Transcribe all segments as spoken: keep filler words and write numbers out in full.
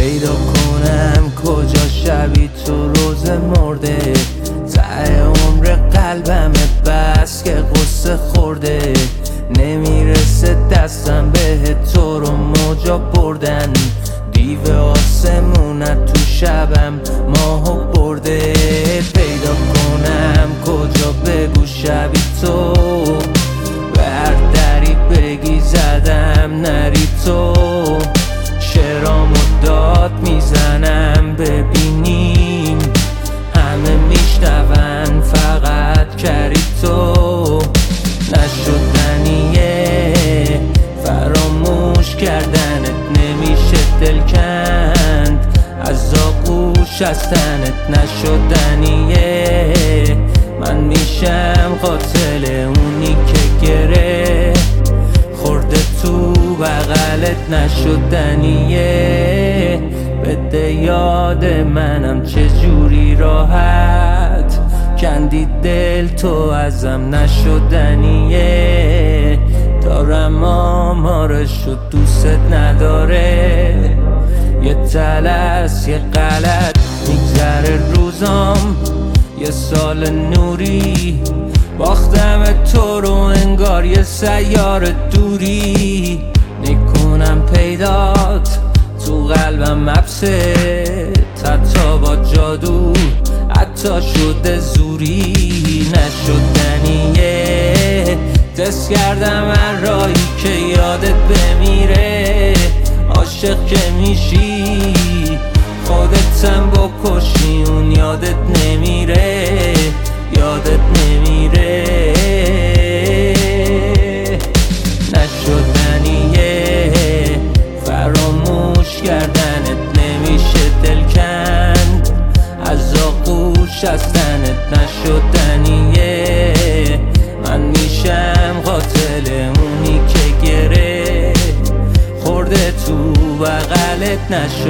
پیدا کنم کجا شبی تو روز مرده، ته عمر قلبم بس که قصه خورده، نمیرسه دستم به تو رو موجا بردن، دیو آسمونت تو شبم ماهو برده. پیدا کنم کجا بگو شبی تو، به هر دری بگی زدم نری تو، شعرامو داد میزنم ببینیم همه میشنون فقط کری تو، نشدنیه فراموش کردنت، نمیشه دل کند از آغوش از تنت، نشدنیه من میشم قاتل اونی که گره خورده تو بغلت، نشدنیه بده یاد منم چجوری راحت کندی دل تو ازم، نشدنیه دارم آمارش و دوست نداره، یه تلس یه غلط میگذره روزام، یه سال نوری باختم تو رو انگار یه سیار دوری، میکنم پیدات تو قلبم حبسه، حتی با جادو حتی شده زوری، نشدنیه دست کردم من رایی که یادت بمیره، عاشق که میشی خودتم بکشی اون یادت نمیره، یادت نمیره، نشدنیه فراموش کردنت، نمیشه دل کند از آغوش از تنت، نشدنیه من میشم قاتل اونی که گره خورده تو بغلت،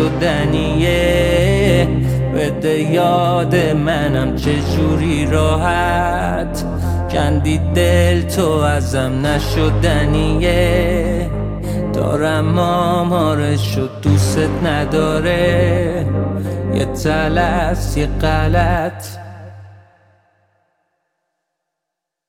نشدنیه بده یاد منم چجوری راحت کندی دل تو ازم، نشدنیه دارم آمارش و دوست نداره، یه تلس یه غلط